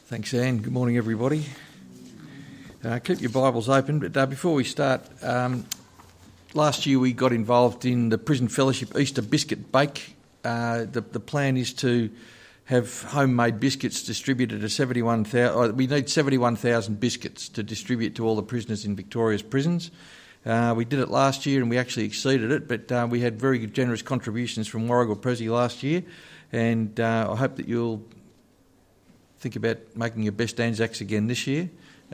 Thanks, Anne. Good morning, everybody. Keep your Bibles open, but before we start, last year we got involved in the Prison Fellowship Easter Biscuit Bake. The plan is to have homemade biscuits distributed to 71,000. We need 71,000 biscuits to distribute to all the prisoners in Victoria's prisons. We did it last year and we actually exceeded it, but we had very generous contributions from Warragul Prezi last year, and I hope that you'll think about making your best Anzacs again this year.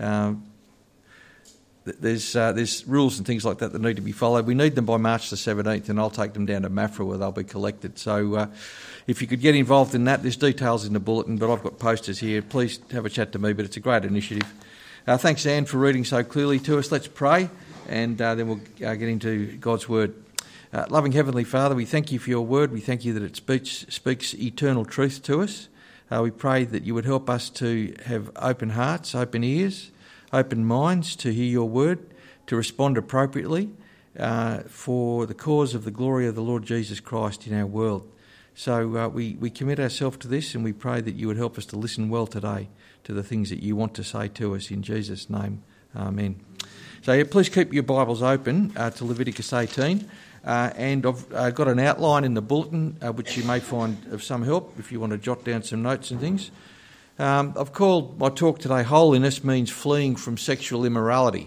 There's rules and things like that need to be followed. We need them by March the 17th, and I'll take them down to Maffra where they'll be collected. So if you could get involved in that, there's details in the bulletin, but I've got posters here. Please have a chat to me, but it's a great initiative. Thanks, Anne, for reading so clearly to us. Let's pray, and then we'll get into God's Word. Loving Heavenly Father, we thank you for your Word. We thank you that it speaks eternal truth to us. We pray that you would help us to have open hearts, open ears, open minds to hear your word, to respond appropriately for the cause of the glory of the Lord Jesus Christ in our world. So we commit ourselves to this, and we pray that you would help us to listen well today to the things that you want to say to us. In Jesus' name, amen. So please keep your Bibles open to Leviticus 18. And I've got an outline in the bulletin which you may find of some help if you want to jot down some notes and things. I've called my talk today Holiness Means Fleeing from Sexual Immorality.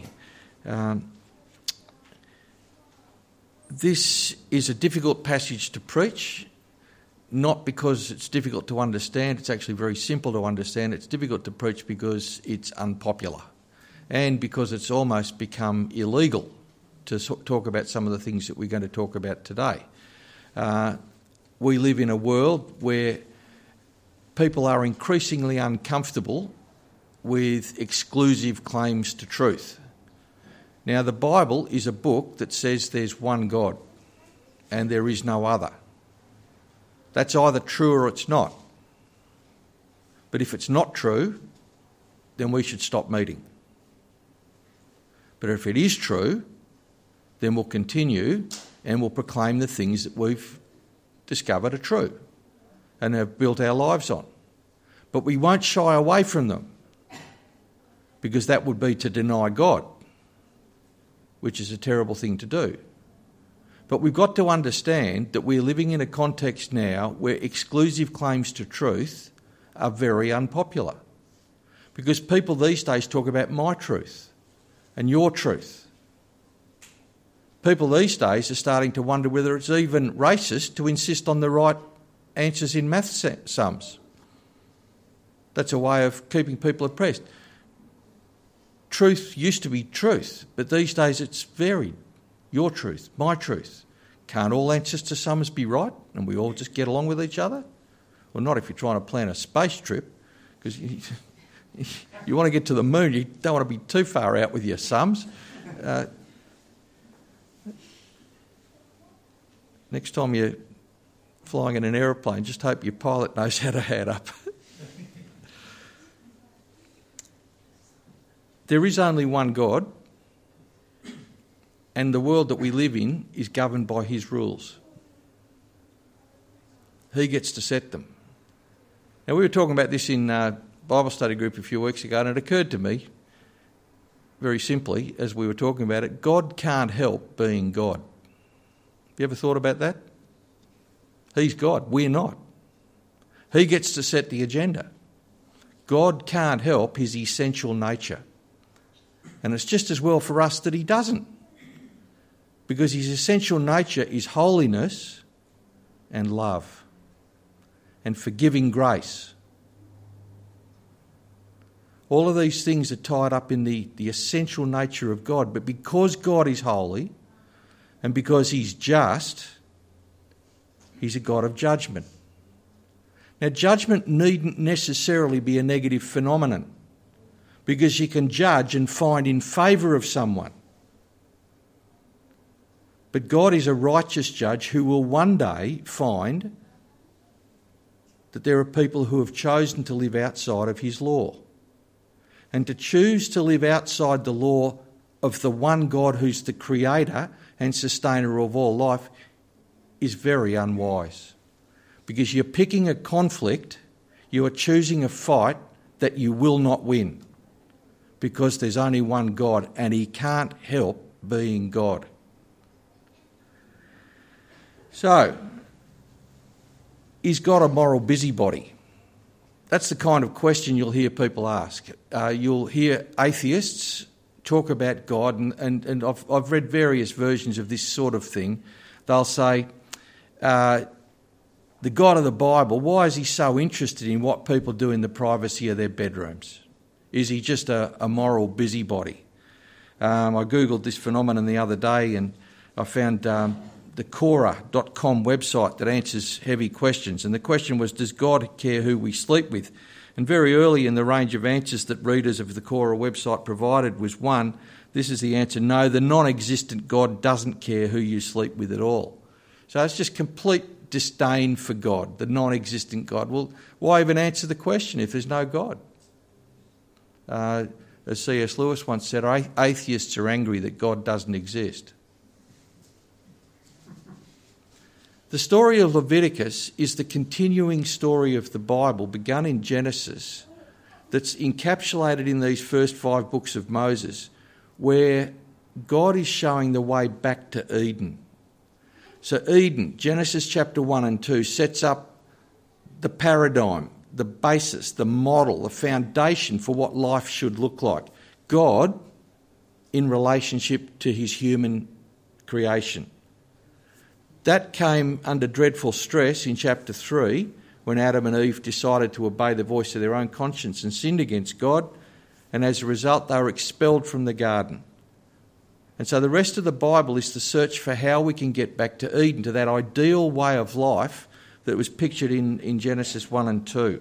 This is a difficult passage to preach, not because it's difficult to understand. It's actually very simple to understand. It's difficult to preach because it's unpopular and because it's almost become illegal to talk about some of the things that we're going to talk about today. We live in a world where people are increasingly uncomfortable with exclusive claims to truth. Now, the Bible is a book that says there's one God and there is no other. That's either true or it's not. But if it's not true, then we should stop meeting. But if it is true, then we'll continue and we'll proclaim the things that we've discovered are true and have built our lives on. But we won't shy away from them, because that would be to deny God, which is a terrible thing to do. But we've got to understand that we're living in a context now where exclusive claims to truth are very unpopular, because people these days talk about my truth and your truth. People these days are starting to wonder whether it's even racist to insist on the right answers in math sums. That's a way of keeping people oppressed. Truth used to be truth, but these days it's varied. Your truth, my truth. Can't all answers to sums be right and we all just get along with each other? Well, not if you're trying to plan a space trip, because you want to get to the moon, you don't want to be too far out with your sums. Next time you're flying in an aeroplane, just hope your pilot knows how to add up. There is only one God, and the world that we live in is governed by his rules. He gets to set them. Now, we were talking about this in Bible study group a few weeks ago, and it occurred to me, very simply, as we were talking about it, God can't help being God. You ever thought about that? He's God, we're not. He gets to set the agenda. God can't help his essential nature. And it's just as well for us that he doesn't, because his essential nature is holiness and love and forgiving grace. All of these things are tied up in the essential nature of God, but because God is holy, and because he's just, he's a God of judgment. Now, judgment needn't necessarily be a negative phenomenon, because you can judge and find in favour of someone. But God is a righteous judge who will one day find that there are people who have chosen to live outside of his law. And to choose to live outside the law of the one God who's the creator and sustainer of all life is very unwise, because you're picking a conflict, you are choosing a fight that you will not win, because there's only one God and he can't help being God. So, is God a moral busybody? That's the kind of question you'll hear people ask. You'll hear atheists talk about God, and I've read various versions of this sort of thing. They'll say, the God of the Bible, why is he so interested in what people do in the privacy of their bedrooms? Is he just a moral busybody? I googled this phenomenon the other day and I found the Quora.com website that answers heavy questions. And the question was, does God care who we sleep with? And very early in the range of answers that readers of the Quora website provided was one, this is the answer, no, the non-existent God doesn't care who you sleep with at all. So it's just complete disdain for God, the non-existent God. Well, why even answer the question if there's no God? As C.S. Lewis once said, atheists are angry that God doesn't exist. The story of Leviticus is the continuing story of the Bible, begun in Genesis, that's encapsulated in these first 5 books of Moses, where God is showing the way back to Eden. So Eden, Genesis chapter 1 and 2, sets up the paradigm, the basis, the model, the foundation for what life should look like. God in relationship to his human creation. That came under dreadful stress in chapter 3 when Adam and Eve decided to obey the voice of their own conscience and sinned against God, and as a result they were expelled from the garden. And so the rest of the Bible is the search for how we can get back to Eden, to that ideal way of life that was pictured in Genesis 1 and 2.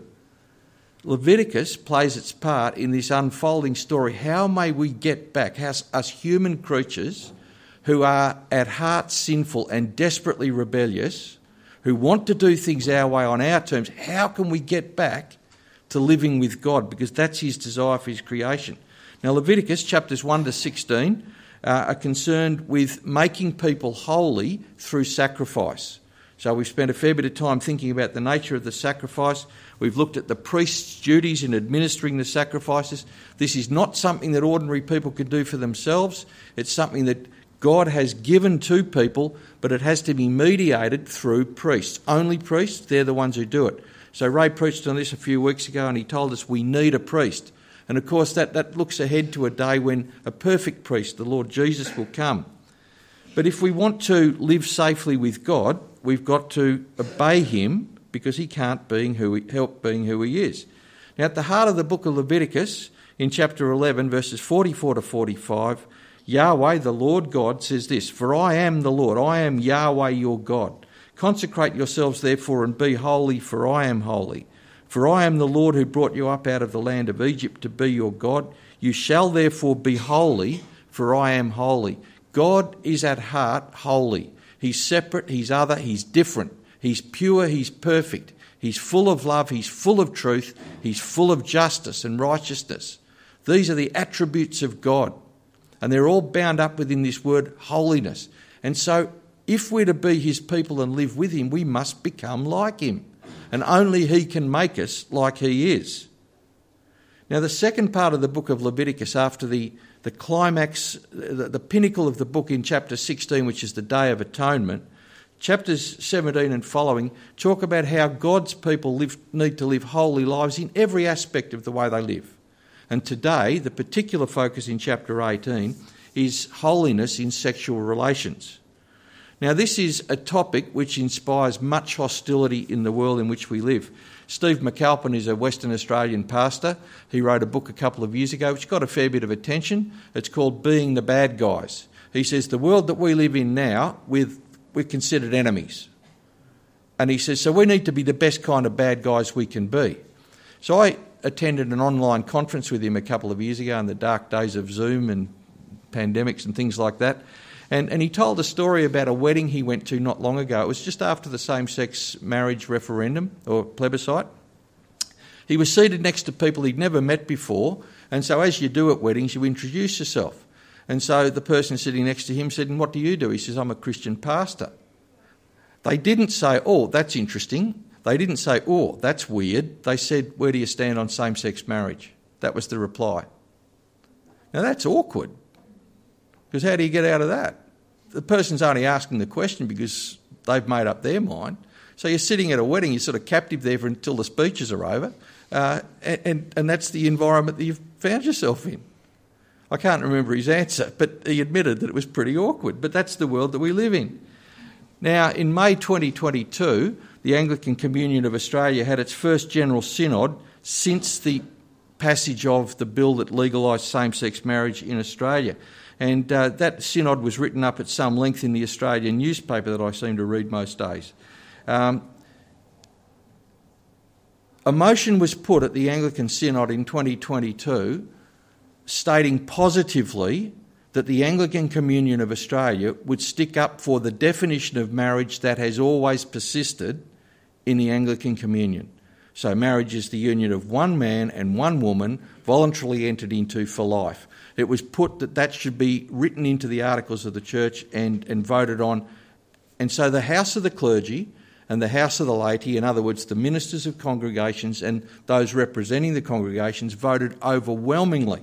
Leviticus plays its part in this unfolding story. How may we get back, us human creatures who are at heart sinful and desperately rebellious, who want to do things our way on our terms, how can we get back to living with God? Because that's his desire for his creation. Now, Leviticus chapters 1 to 16 are concerned with making people holy through sacrifice. So we've spent a fair bit of time thinking about the nature of the sacrifice. We've looked at the priest's duties in administering the sacrifices. This is not something that ordinary people can do for themselves. It's something that God has given to people, but it has to be mediated through priests. Only priests, they're the ones who do it. So Ray preached on this a few weeks ago and he told us we need a priest. And of course that looks ahead to a day when a perfect priest, the Lord Jesus, will come. But if we want to live safely with God, we've got to obey him because he can't help being who he is. Now at the heart of the book of Leviticus, in chapter 11, verses 44 to 45, Yahweh, the Lord God, says this, "For I am the Lord, I am Yahweh your God. Consecrate yourselves therefore and be holy, for I am holy. For I am the Lord who brought you up out of the land of Egypt to be your God. You shall therefore be holy, for I am holy." God is at heart holy. He's separate, he's other, he's different. He's pure, he's perfect. He's full of love, he's full of truth, he's full of justice and righteousness. These are the attributes of God. And they're all bound up within this word holiness. And so if we're to be his people and live with him, we must become like him. And only he can make us like he is. Now the second part of the book of Leviticus, after the climax, the pinnacle of the book in chapter 16, which is the Day of Atonement, chapters 17 and following talk about how God's people need to live holy lives in every aspect of the way they live. And today, the particular focus in chapter 18 is holiness in sexual relations. Now, this is a topic which inspires much hostility in the world in which we live. Steve McAlpin is a Western Australian pastor. He wrote a book a couple of years ago which got a fair bit of attention. It's called Being the Bad Guys. He says the world that we live in now, we're considered enemies. And he says, so we need to be the best kind of bad guys we can be. So I attended an online conference with him a couple of years ago in the dark days of Zoom and pandemics and things like that. And he told a story about a wedding he went to not long ago. It was just after the same-sex marriage referendum or plebiscite. He was seated next to people he'd never met before, and so as you do at weddings, you introduce yourself. And so the person sitting next to him said, "And what do you do?" He says, "I'm a Christian pastor." They didn't say, "Oh, that's interesting." They didn't say, oh, that's weird. They said, where do you stand on same-sex marriage? That was the reply. Now that's awkward, because how do you get out of that? The person's only asking the question because they've made up their mind. So you're sitting at a wedding, you're sort of captive there until the speeches are over, and that's the environment that you've found yourself in. I can't remember his answer, but he admitted that it was pretty awkward. But that's the world that we live in. Now, in May 2022, the Anglican Communion of Australia had its first General Synod since the passage of the bill that legalised same-sex marriage in Australia. And that synod was written up at some length in the Australian newspaper that I seem to read most days. A motion was put at the Anglican Synod in 2022 stating positively that the Anglican Communion of Australia would stick up for the definition of marriage that has always persisted in the Anglican Communion. So marriage is the union of one man and one woman voluntarily entered into for life. It was put that should be written into the Articles of the Church and voted on. And so the House of the Clergy and the House of the Laity, in other words, the ministers of congregations and those representing the congregations, voted overwhelmingly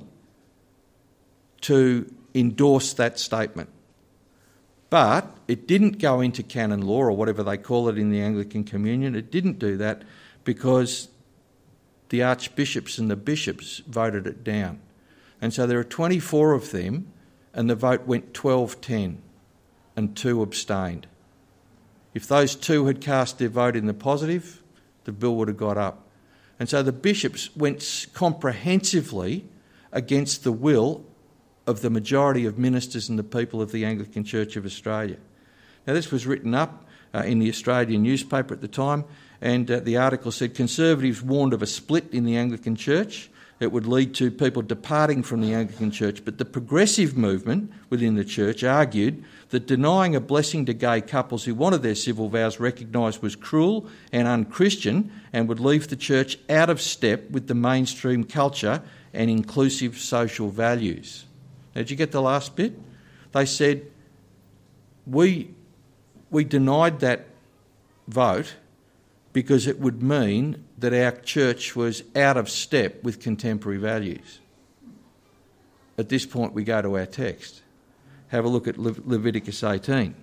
to endorse that statement. But it didn't go into canon law, or whatever they call it in the Anglican Communion. It didn't do that because the archbishops and the bishops voted it down. And so there are 24 of them, and the vote went 12-10, and 2 abstained. If those 2 had cast their vote in the positive, the bill would have got up. And so the bishops went comprehensively against the will of the majority of ministers and the people of the Anglican Church of Australia. Now, this was written up in the Australian newspaper at the time, and the article said Conservatives warned of a split in the Anglican Church. It would lead to people departing from the Anglican Church, but the progressive movement within the Church argued that denying a blessing to gay couples who wanted their civil vows recognised was cruel and unchristian and would leave the Church out of step with the mainstream culture and inclusive social values. Now, did you get the last bit? They said, we denied that vote because it would mean that our church was out of step with contemporary values. At this point, we go to our text. Have a look at Leviticus 18.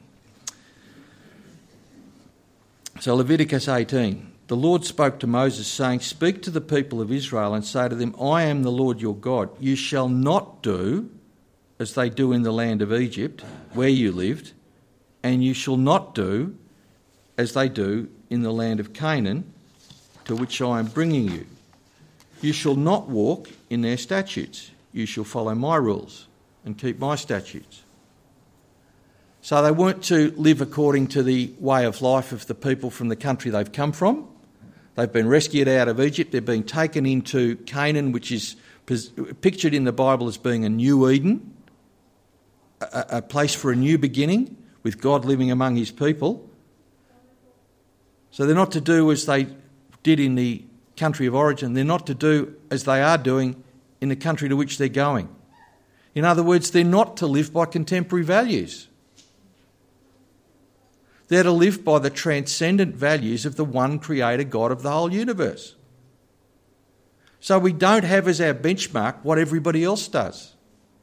So Leviticus 18. The Lord spoke to Moses, saying, "Speak to the people of Israel and say to them, I am the Lord your God. You shall not do as they do in the land of Egypt, where you lived, and you shall not do as they do in the land of Canaan, to which I am bringing you. You shall not walk in their statutes. You shall follow my rules and keep my statutes." So they weren't to live according to the way of life of the people from the country they've come from. They've been rescued out of Egypt. They've been taken into Canaan, which is pictured in the Bible as being a new Eden, a place for a new beginning with God living among his people. So they're not to do as they did in the country of origin. They're not to do as they are doing in the country to which they're going. In other words, they're not to live by contemporary values. They're to live by the transcendent values of the one creator God of the whole universe. So we don't have as our benchmark what everybody else does.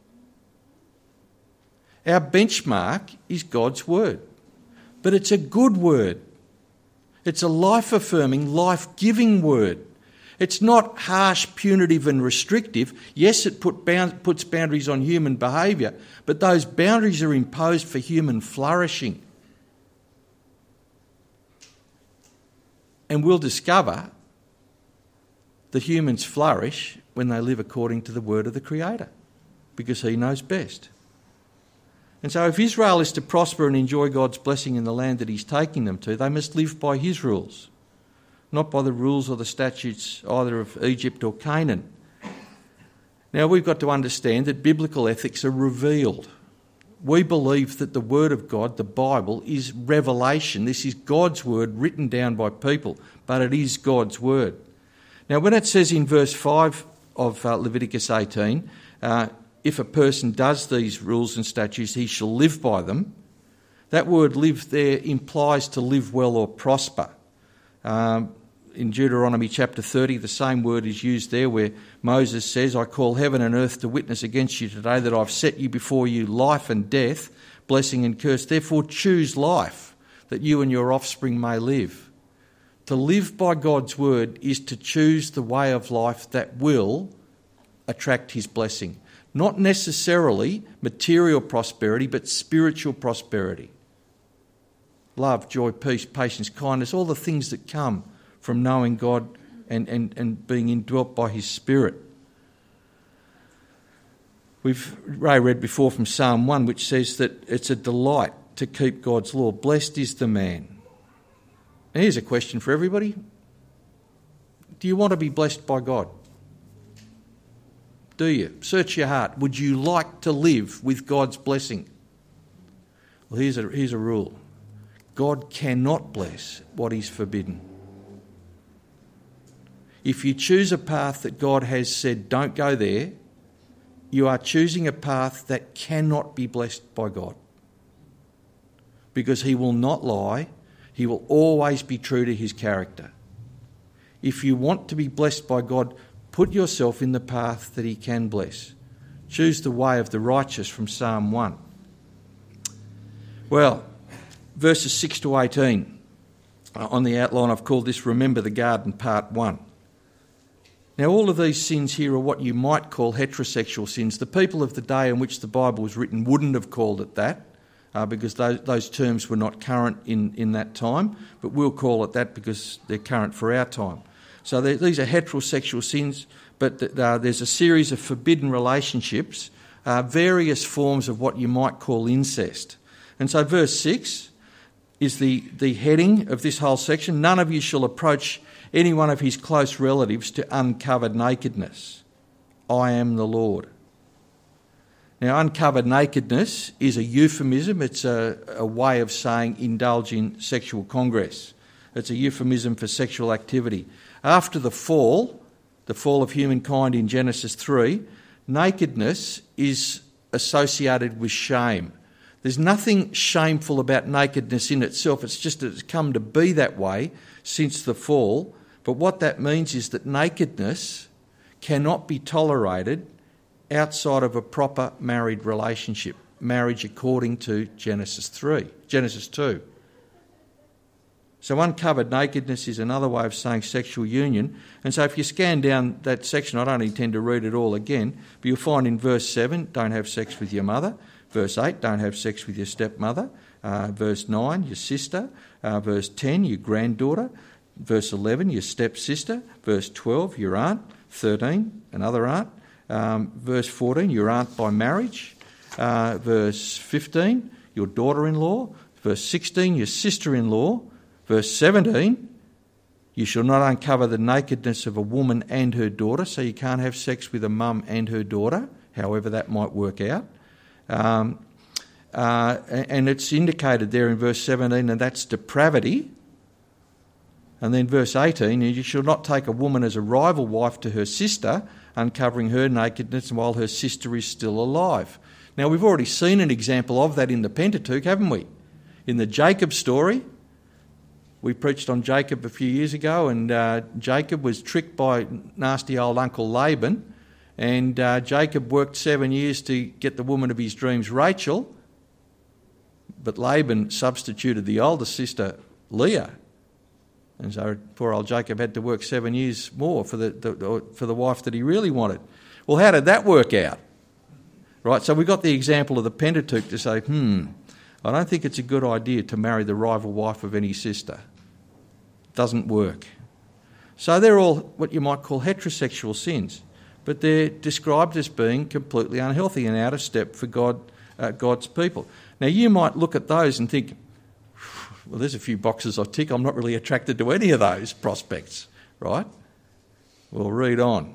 Our benchmark is God's word. But it's a good word. It's a life-affirming, life-giving word. It's not harsh, punitive and restrictive. Yes, it puts boundaries on human behaviour, but those boundaries are imposed for human flourishing. And we'll discover that humans flourish when they live according to the word of the Creator, because he knows best. And so if Israel is to prosper and enjoy God's blessing in the land that he's taking them to, they must live by his rules, not by the rules or the statutes either of Egypt or Canaan. Now, we've got to understand that biblical ethics are revealed. We believe that the Word of God, the Bible, is revelation. This is God's Word written down by people, but it is God's Word. Now, when it says in verse 5 of Leviticus 18, if a person does these rules and statutes, he shall live by them, that word live there implies to live well or prosper. In Deuteronomy chapter 30, the same word is used there where Moses says, I call heaven and earth to witness against you today that I've set you before you life and death, blessing and curse. Therefore choose life, that you and your offspring may live. To live by God's word is to choose the way of life that will attract his blessing. Not necessarily material prosperity, but spiritual prosperity. Love, joy, peace, patience, kindness, all the things that come from knowing God and being indwelt by his Spirit. Ray read before from Psalm 1, which says that it's a delight to keep God's law. Blessed is the man. Now here's a question for everybody. Do you want to be blessed by God? Do you? Search your heart. Would you like to live with God's blessing? Well, here's a rule. God cannot bless what is forbidden. If you choose a path that God has said, don't go there, you are choosing a path that cannot be blessed by God. Because he will not lie. He will always be true to his character. If you want to be blessed by God, put yourself in the path that he can bless. Choose the way of the righteous from Psalm 1. Well, verses 6 to 18. On the outline I've called this Remember the Garden Part 1. Now all of these sins here are what you might call heterosexual sins. The people of the day in which the Bible was written wouldn't have called it that because those terms were not current in that time, but we'll call it that because they're current for our time. So these are heterosexual sins, but there's a series of forbidden relationships, various forms of what you might call incest. And so verse 6 is the heading of this whole section. None of you shall approach any one of his close relatives to uncovered nakedness. I am the Lord. Now, uncovered nakedness is a euphemism. It's a way of saying indulge in sexual congress. It's a euphemism for sexual activity. After the fall of humankind in Genesis 3, nakedness is associated with shame. There's nothing shameful about nakedness in itself. It's just that it's come to be that way since the fall. But what that means is that nakedness cannot be tolerated outside of a proper married relationship, marriage according to Genesis 2. So uncovered nakedness is another way of saying sexual union. And so if you scan down that section, I don't intend to read it all again, but you'll find in verse 7, don't have sex with your mother. Verse 8, don't have sex with your stepmother. Verse 9, your sister. Verse 10, your granddaughter. Verse 11, your stepsister. Verse 12, your aunt. 13, another aunt. Verse 14, your aunt by marriage. Verse 15, your daughter-in-law. Verse 16, your sister-in-law. Verse 17, you shall not uncover the nakedness of a woman and her daughter, so you can't have sex with a mum and her daughter, however that might work out. And it's indicated there in verse 17, and that's depravity. And then verse 18, you shall not take a woman as a rival wife to her sister, uncovering her nakedness while her sister is still alive. Now, we've already seen an example of that in the Pentateuch, haven't we? In the Jacob story, we preached on Jacob a few years ago, and Jacob was tricked by nasty old Uncle Laban, and Jacob worked 7 years to get the woman of his dreams, Rachel, but Laban substituted the older sister, Leah. And so poor old Jacob had to work 7 years more for the wife that he really wanted. Well, how did that work out? Right, so we got the example of the Pentateuch to say, I don't think it's a good idea to marry the rival wife of any sister. It doesn't work. So they're all what you might call heterosexual sins, but they're described as being completely unhealthy and out of step for God's people. Now, you might look at those and think, well, there's a few boxes I tick. I'm not really attracted to any of those prospects, right? We'll read on.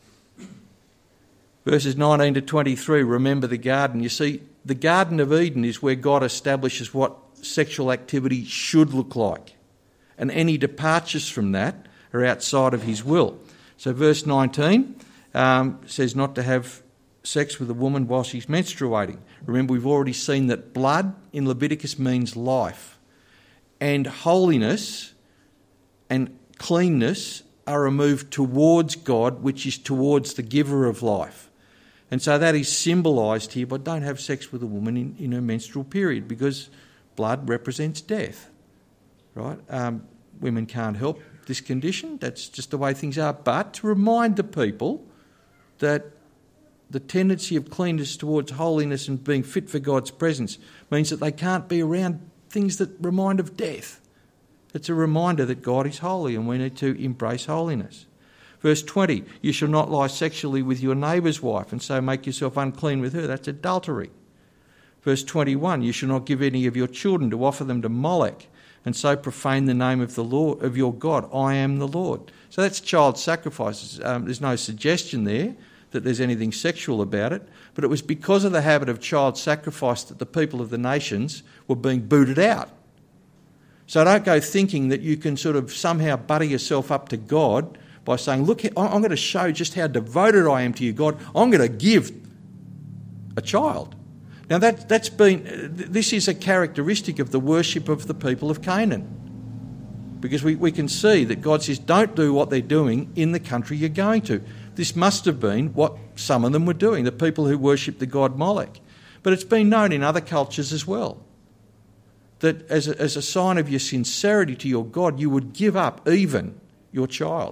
Verses 19 to 23, remember the garden. You see, the Garden of Eden is where God establishes what sexual activity should look like. And any departures from that are outside of his will. So verse 19 says not to have sex with a woman while she's menstruating. Remember, we've already seen that blood in Leviticus means life. And holiness and cleanness are removed towards God, which is towards the giver of life. And so that is symbolised here by don't have sex with a woman in her menstrual period, because blood represents death, right? Women can't help this condition. That's just the way things are. But to remind the people that the tendency of cleanness towards holiness and being fit for God's presence means that they can't be around things that remind of death. It's a reminder that God is holy and we need to embrace holiness. Verse 20, you shall not lie sexually with your neighbour's wife and so make yourself unclean with her. That's adultery. Verse 21, you shall not give any of your children to offer them to Molech and so profane the name of the Lord, of your God. I am the Lord. So that's child sacrifices. There's no suggestion there that there's anything sexual about it, but it was because of the habit of child sacrifice that the people of the nations were being booted out. So don't go thinking that you can sort of somehow butter yourself up to God by saying, look, I'm going to show just how devoted I am to you, God. I'm going to give a child. Now this is a characteristic of the worship of the people of Canaan, because we can see that God says, don't do what they're doing in the country you're going to. This must have been what some of them were doing, the people who worshipped the god Molech. But it's been known in other cultures as well, that as a sign of your sincerity to your God, you would give up even your child.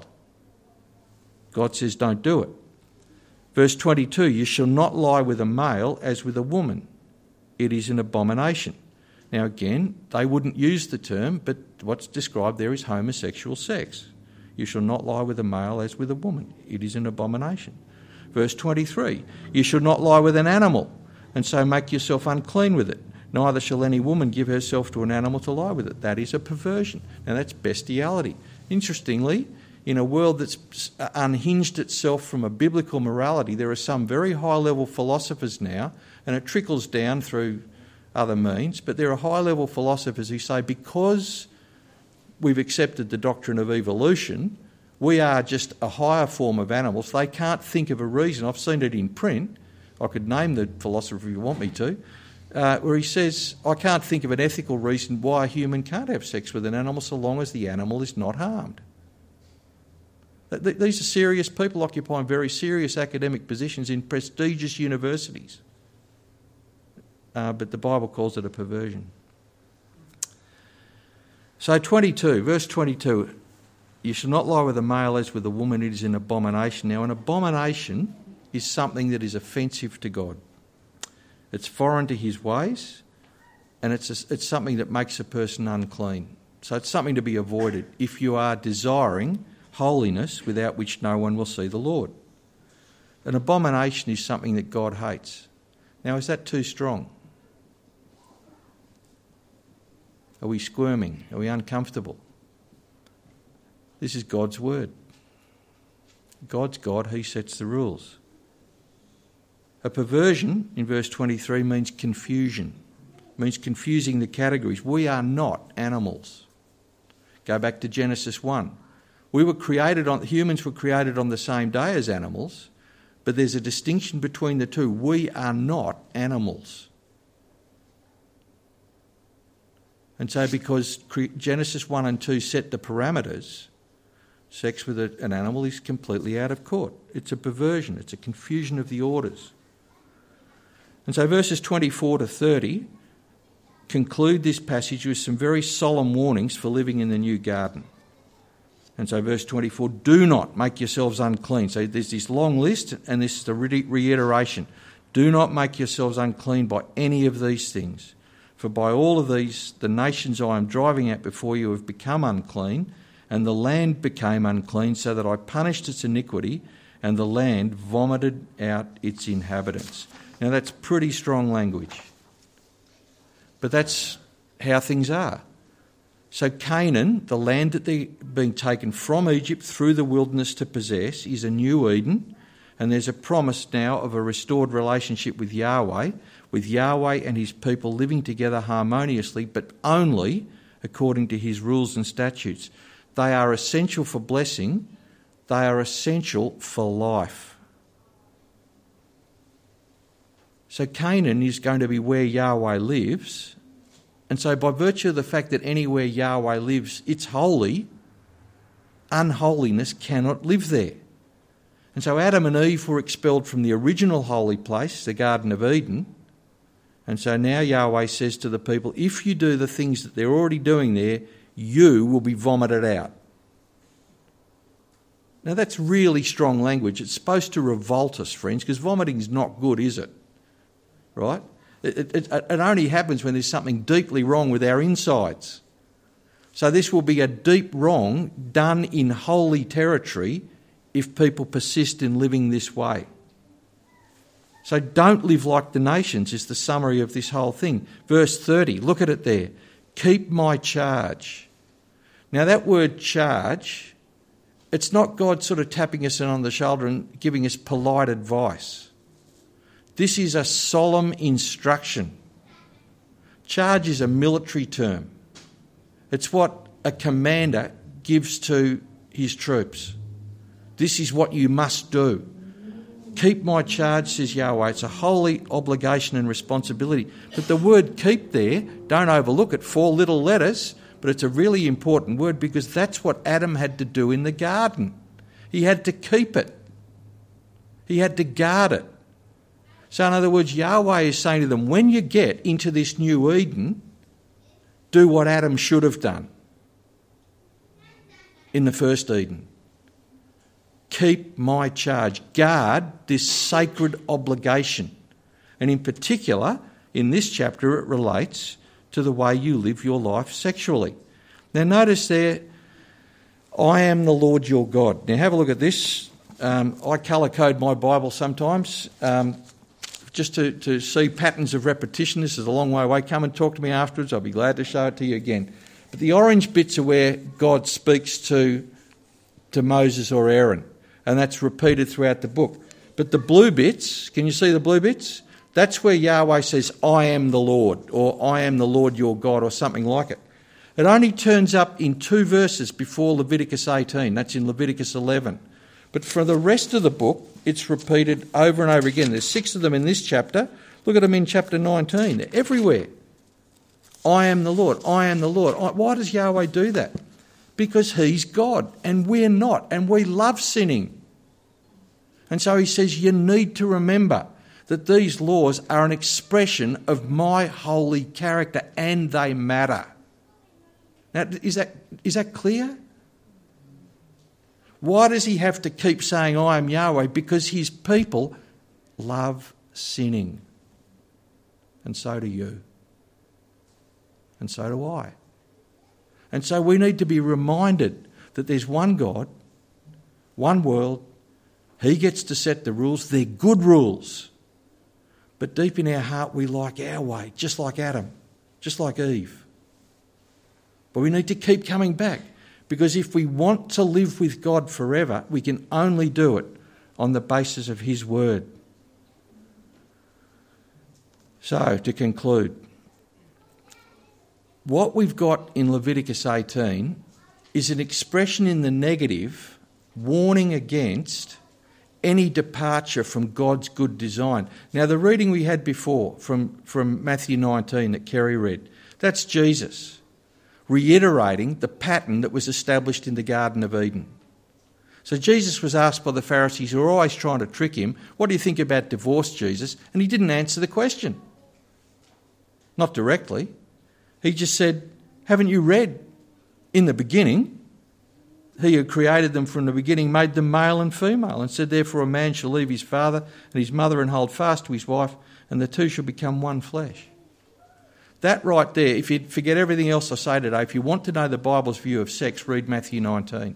God says, don't do it. Verse 22, you shall not lie with a male as with a woman. It is an abomination. Now again, they wouldn't use the term, but what's described there is homosexual sex. You shall not lie with a male as with a woman. It is an abomination. Verse 23, you shall not lie with an animal and so make yourself unclean with it. Neither shall any woman give herself to an animal to lie with it. That is a perversion. Now that's bestiality. Interestingly, in a world that's unhinged itself from a biblical morality, there are some very high-level philosophers now, and it trickles down through other means, but there are high-level philosophers who say because we've accepted the doctrine of evolution, we are just a higher form of animals. They can't think of a reason. I've seen it in print. I could name the philosopher if you want me to, where he says, I can't think of an ethical reason why a human can't have sex with an animal so long as the animal is not harmed. These are serious people occupying very serious academic positions in prestigious universities. But the Bible calls it a perversion. So verse 22, you shall not lie with a male as with a woman, it is an abomination. Now an abomination is something that is offensive to God. It's foreign to his ways, and it's something that makes a person unclean. So it's something to be avoided if you are desiring holiness without which no one will see the Lord. An abomination is something that God hates. Now, is that too strong? Are we squirming? Are we uncomfortable? This is God's word. God's God, he sets the rules. A perversion, in verse 23, means confusion. It means confusing the categories. We are not animals. Go back to Genesis 1. Humans were created on the same day as animals, but there's a distinction between the two. We are not animals. And so because Genesis 1 and 2 set the parameters, sex with an animal is completely out of court. It's a perversion. It's a confusion of the orders. And so verses 24 to 30 conclude this passage with some very solemn warnings for living in the new garden. And so verse 24, do not make yourselves unclean. So there's this long list, and this is the reiteration. Do not make yourselves unclean by any of these things. For by all of these, the nations I am driving out before you have become unclean, and the land became unclean, so that I punished its iniquity, and the land vomited out its inhabitants. Now that's pretty strong language. But that's how things are. So Canaan, the land that they're being taken from Egypt through the wilderness to possess, is a new Eden, and there's a promise now of a restored relationship with Yahweh and his people living together harmoniously, but only according to his rules and statutes. They are essential for blessing. They are essential for life. So Canaan is going to be where Yahweh lives. And so by virtue of the fact that anywhere Yahweh lives, it's holy, unholiness cannot live there. And so Adam and Eve were expelled from the original holy place, the Garden of Eden. And so now Yahweh says to the people, if you do the things that they're already doing there, you will be vomited out. Now that's really strong language. It's supposed to revolt us, friends, because vomiting is not good, is it? Right? It only happens when there's something deeply wrong with our insides. So this will be a deep wrong done in holy territory if people persist in living this way. So don't live like the nations is the summary of this whole thing. Verse 30, look at it there. Keep my charge. Now that word charge, it's not God sort of tapping us on the shoulder and giving us polite advice. This is a solemn instruction. Charge is a military term. It's what a commander gives to his troops. This is what you must do. Keep my charge, says Yahweh. It's a holy obligation and responsibility. But the word keep there, don't overlook it, 4 little letters, but it's a really important word because that's what Adam had to do in the garden. He had to keep it. He had to guard it. So in other words, Yahweh is saying to them, when you get into this new Eden, do what Adam should have done in the first Eden. Keep my charge. Guard this sacred obligation. And in particular, in this chapter, it relates to the way you live your life sexually. Now notice there, I am the Lord your God. Now have a look at this. I colour code my Bible sometimes just to see patterns of repetition. This is a long way away. Come and talk to me afterwards. I'll be glad to show it to you again. But the orange bits are where God speaks to Moses or Aaron. And that's repeated throughout the book. But the blue bits, can you see the blue bits? That's where Yahweh says, I am the Lord, or I am the Lord your God, or something like it. It only turns up in 2 verses before Leviticus 18. That's in Leviticus 11. But for the rest of the book, it's repeated over and over again. There's 6 of them in this chapter. Look at them in chapter 19. They're everywhere. I am the Lord. I am the Lord. Why does Yahweh do that? Because he's God and we're not, and we love sinning. And so he says, you need to remember that these laws are an expression of my holy character and they matter. Now, is that clear? Why does he have to keep saying, I am Yahweh? Because his people love sinning. And so do you. And so do I. And so we need to be reminded that there's one God, one world. He gets to set the rules. They're good rules. But deep in our heart, we like our way, just like Adam, just like Eve. But we need to keep coming back, because if we want to live with God forever, we can only do it on the basis of his word. So, to conclude, what we've got in Leviticus 18 is an expression in the negative warning against any departure from God's good design. Now, the reading we had before from Matthew 19 that Kerry read, that's Jesus reiterating the pattern that was established in the Garden of Eden. So Jesus was asked by the Pharisees, who were always trying to trick him, what do you think about divorce, Jesus? And he didn't answer the question. Not directly. He just said, haven't you read in the beginning, he who created them from the beginning made them male and female, and said, therefore a man shall leave his father and his mother and hold fast to his wife, and the two shall become one flesh. That right there, if you forget everything else I say today, if you want to know the Bible's view of sex, read Matthew 19.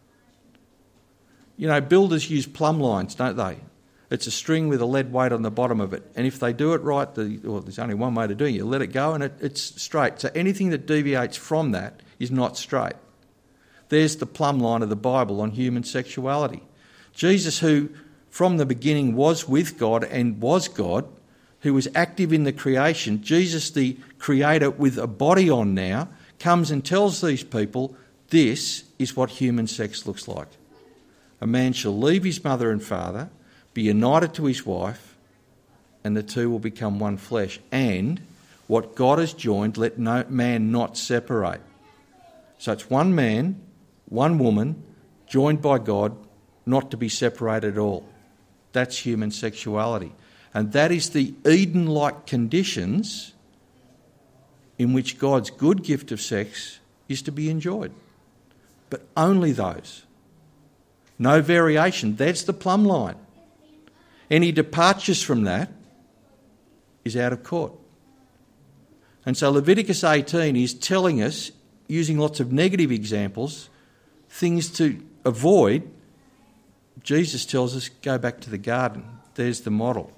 You know, builders use plumb lines, don't they? It's a string with a lead weight on the bottom of it. And if they do it right, there's only one way to do it. You let it go and it's straight. So anything that deviates from that is not straight. There's the plumb line of the Bible on human sexuality. Jesus, who from the beginning was with God and was God, who was active in the creation, Jesus, the creator with a body on now, comes and tells these people, this is what human sex looks like. A man shall leave his mother and father, be united to his wife, and the two will become one flesh. And what God has joined, let no man not separate. So it's one man, one woman, joined by God, not to be separated at all. That's human sexuality. And that is the Eden-like conditions in which God's good gift of sex is to be enjoyed. But only those. No variation. That's the plumb line. Any departures from that is out of court. And so Leviticus 18 is telling us, using lots of negative examples, things to avoid. Jesus tells us, go back to the garden. There's the model.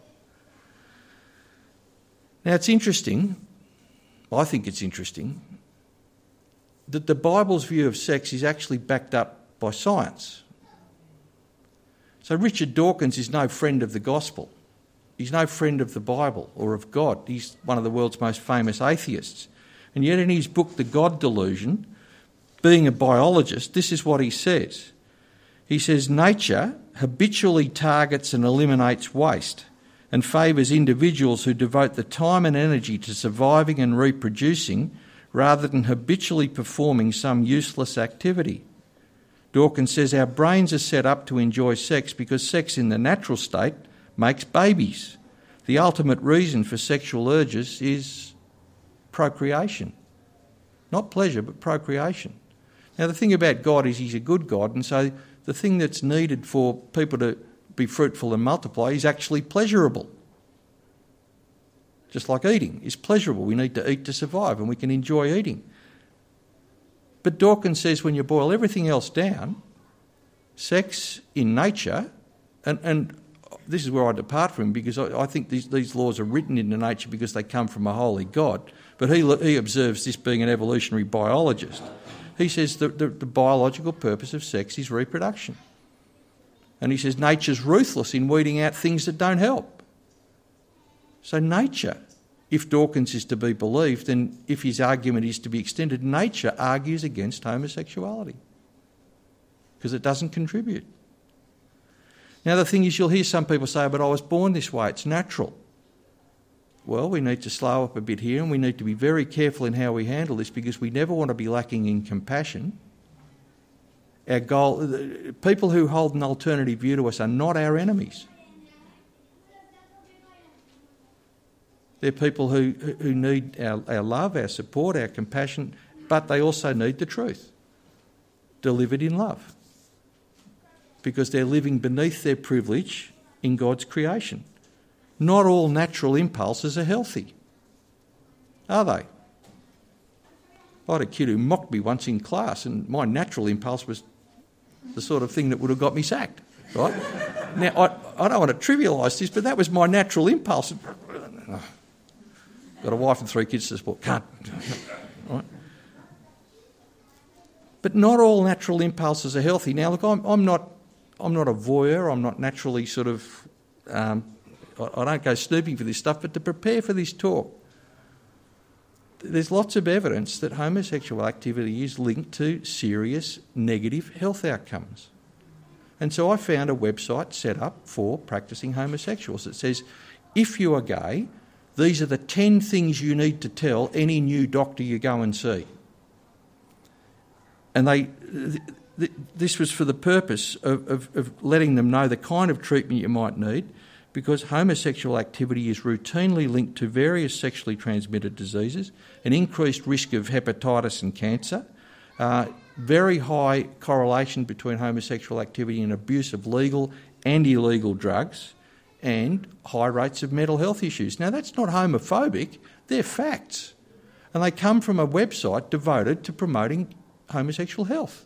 Now it's interesting, I think it's interesting, that the Bible's view of sex is actually backed up by science. So Richard Dawkins is no friend of the gospel. He's no friend of the Bible or of God. He's one of the world's most famous atheists. And yet in his book, The God Delusion, being a biologist, this is what he says. He says, nature habitually targets and eliminates waste and favours individuals who devote the time and energy to surviving and reproducing rather than habitually performing some useless activity. Dawkins says our brains are set up to enjoy sex because sex in the natural state makes babies. The ultimate reason for sexual urges is procreation. Not pleasure, but procreation. Now the thing about God is he's a good God, and so the thing that's needed for people to be fruitful and multiply is actually pleasurable. Just like eating is pleasurable. We need to eat to survive, and we can enjoy eating. But Dawkins says when you boil everything else down, sex in nature, and this is where I depart from him because I think these laws are written into nature because they come from a holy God, but he observes this being an evolutionary biologist. He says the biological purpose of sex is reproduction. And he says nature's ruthless in weeding out things that don't help. So nature, if Dawkins is to be believed, and if his argument is to be extended, nature argues against homosexuality because it doesn't contribute. Now the thing is, you'll hear some people say, but I was born this way, it's natural. Well, we need to slow up a bit here and we need to be very careful in how we handle this because we never want to be lacking in compassion. Our goal, people who hold an alternative view to us are not our enemies. They're people who need our love, our support, our compassion, but they also need the truth, delivered in love, because they're living beneath their privilege in God's creation. Not all natural impulses are healthy, are they? I had a kid who mocked me once in class, and my natural impulse was the sort of thing that would have got me sacked, right? Now, I don't want to trivialise this, but that was my natural impulse. Got a wife and 3 kids to support. Can't. Right? But not all natural impulses are healthy. Now, look, I'm not a voyeur. I'm not naturally sort of... I don't go snooping for this stuff, but to prepare for this talk, there's lots of evidence that homosexual activity is linked to serious negative health outcomes. And so I found a website set up for practising homosexuals that says, if you are gay, these are the 10 things you need to tell any new doctor you go and see. And this was for the purpose of letting them know the kind of treatment you might need, because homosexual activity is routinely linked to various sexually transmitted diseases, an increased risk of hepatitis and cancer, very high correlation between homosexual activity and abuse of legal and illegal drugs, and high rates of mental health issues. Now, that's not homophobic, they're facts. And they come from a website devoted to promoting homosexual health.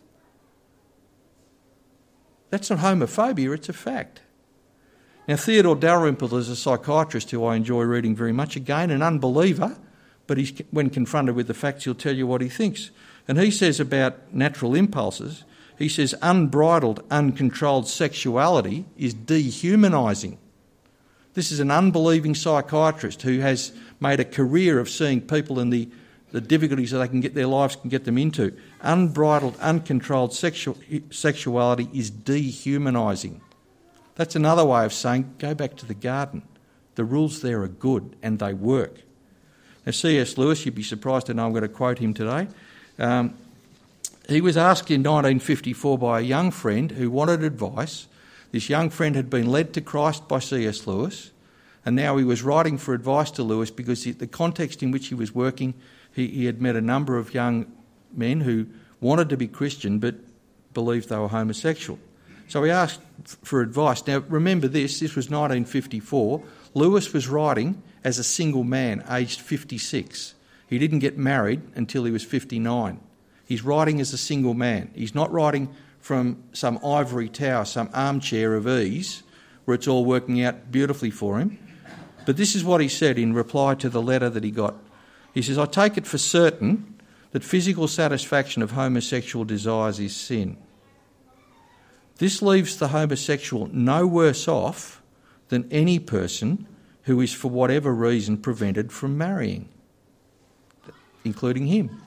That's not homophobia, it's a fact. Now, Theodore Dalrymple is a psychiatrist who I enjoy reading very much. Again, an unbeliever, but when confronted with the facts, he'll tell you what he thinks. And he says about natural impulses, he says unbridled, uncontrolled sexuality is dehumanising. This is an unbelieving psychiatrist who has made a career of seeing people in the difficulties that they can get their lives can get them into. Unbridled, uncontrolled sexuality is dehumanising. That's another way of saying, go back to the garden. The rules there are good and they work. Now, C.S. Lewis, you'd be surprised to know I'm going to quote him today. he was asked in 1954 by a young friend who wanted advice. This young friend had been led to Christ by C.S. Lewis, and now he was writing for advice to Lewis because the context in which he was working, he had met a number of young men who wanted to be Christian but believed they were homosexual. So he asked for advice. Now remember this was 1954. Lewis was writing as a single man, aged 56. He didn't get married until he was 59. He's writing as a single man. He's not writing from some ivory tower, some armchair of ease, where it's all working out beautifully for him. But this is what he said in reply to the letter that he got. He says, "I take it for certain that physical satisfaction of homosexual desires is sin. This leaves the homosexual no worse off than any person who is for whatever reason prevented from marrying, including him.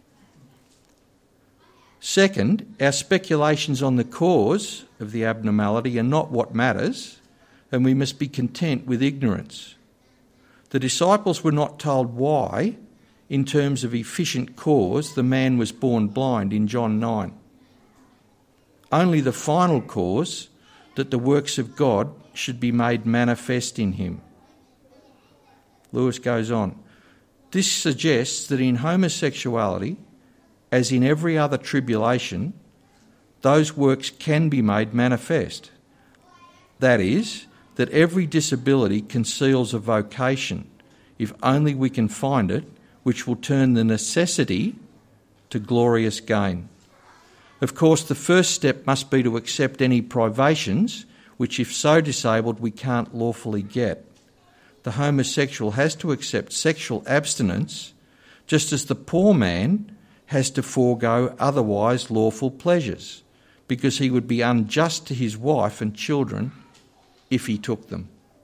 Second, our speculations on the cause of the abnormality are not what matters, and we must be content with ignorance. The disciples were not told why, in terms of efficient cause, the man was born blind in John 9. Only the final cause, that the works of God should be made manifest in him." Lewis goes on, "This suggests that in homosexuality, as in every other tribulation, those works can be made manifest. That is, that every disability conceals a vocation, if only we can find it, which will turn the necessity to glorious gain. Of course, the first step must be to accept any privations, which if so disabled we can't lawfully get. The homosexual has to accept sexual abstinence, just as the poor man has to forego otherwise lawful pleasures, because he would be unjust to his wife and children if he took them."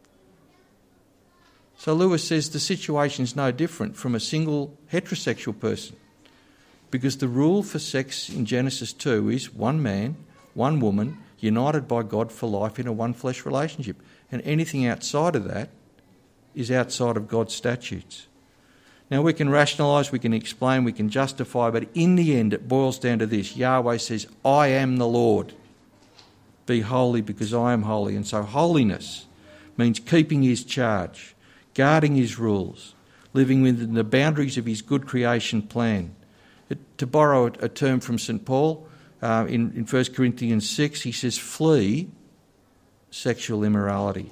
So Lewis says the situation is no different from a single heterosexual person, because the rule for sex in Genesis 2 is one man, one woman, united by God for life in a one-flesh relationship. And anything outside of that is outside of God's statutes. Now we can rationalise, we can explain, we can justify, but in the end it boils down to this. Yahweh says, "I am the Lord. Be holy because I am holy." And so holiness means keeping his charge, guarding his rules, living within the boundaries of his good creation plan. To borrow a term from St Paul, in 1 Corinthians 6, he says, "Flee sexual immorality."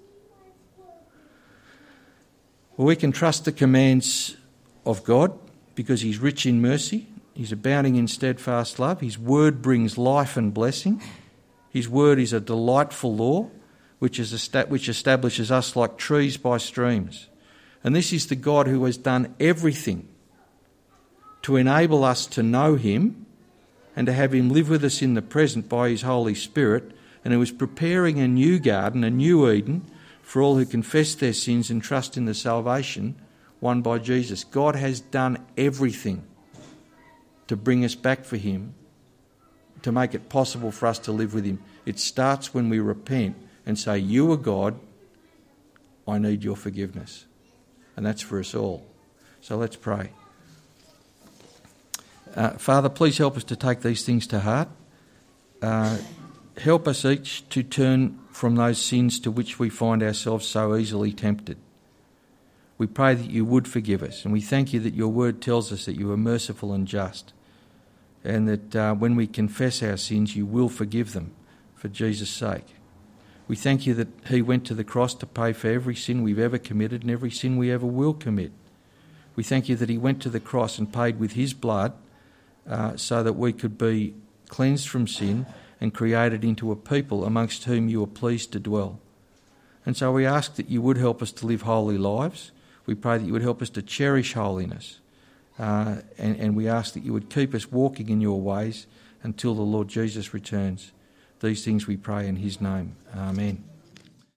Well, we can trust the commands of God because he's rich in mercy, he's abounding in steadfast love, his word brings life and blessing, his word is a delightful law which establishes us like trees by streams. And this is the God who has done everything to enable us to know him and to have him live with us in the present by his Holy Spirit, and who is preparing a new garden, a new Eden, for all who confess their sins and trust in the salvation won by Jesus. God has done everything to bring us back for him, to make it possible for us to live with him. It starts when we repent and say, "You are God, I need your forgiveness." And that's for us all. So let's pray. Father, please help us to take these things to heart. Help us each to turn from those sins to which we find ourselves so easily tempted. We pray that you would forgive us, and we thank you that your word tells us that you are merciful and just, and that when we confess our sins, you will forgive them for Jesus' sake. We thank you that he went to the cross to pay for every sin we've ever committed and every sin we ever will commit. We thank you that he went to the cross and paid with his blood so that we could be cleansed from sin and created into a people amongst whom you are pleased to dwell. And so we ask that you would help us to live holy lives. We pray that you would help us to cherish holiness. And we ask that you would keep us walking in your ways until the Lord Jesus returns. These things we pray in his name. Amen.